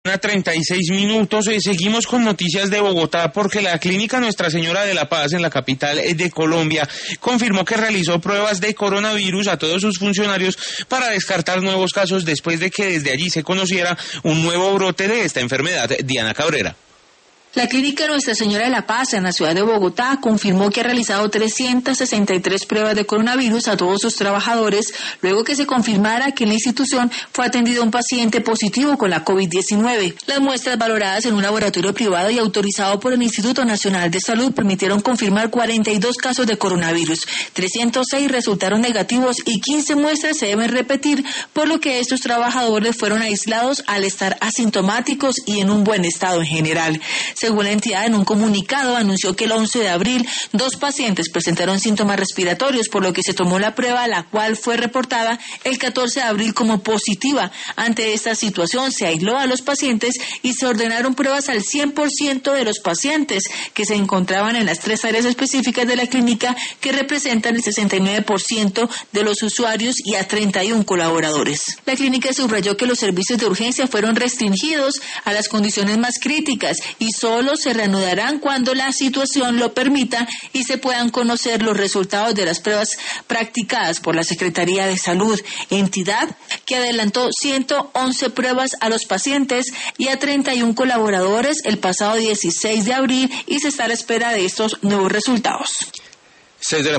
36 minutos. Seguimos con noticias de Bogotá porque la clínica Nuestra Señora de la Paz en la capital de Colombia confirmó que realizó pruebas de coronavirus a todos sus funcionarios para descartar nuevos casos después de que desde allí se conociera un nuevo brote de esta enfermedad. Diana Cabrera. La clínica Nuestra Señora de la Paz en la ciudad de Bogotá confirmó que ha realizado 363 pruebas de coronavirus a todos sus trabajadores, luego que se confirmara que en la institución fue atendido un paciente positivo con la COVID-19. Las muestras valoradas en un laboratorio privado y autorizado por el Instituto Nacional de Salud permitieron confirmar 42 casos de coronavirus. 306 resultaron negativos y 15 muestras se deben repetir, por lo que estos trabajadores fueron aislados al estar asintomáticos y en un buen estado en general. Según la entidad, en un comunicado anunció que el 11 de abril 2 pacientes presentaron síntomas respiratorios, por lo que se tomó la prueba, la cual fue reportada el 14 de abril como positiva. Ante esta situación, se aisló a los pacientes y se ordenaron pruebas al 100% de los pacientes que se encontraban en las 3 áreas específicas de la clínica, que representan el 69% de los usuarios y a 31 colaboradores. La clínica subrayó que los servicios de urgencia fueron restringidos a las condiciones más críticas y solo se reanudarán cuando la situación lo permita y se puedan conocer los resultados de las pruebas practicadas por la Secretaría de Salud, entidad que adelantó 111 pruebas a los pacientes y a 31 colaboradores el pasado 16 de abril y se está a la espera de estos nuevos resultados.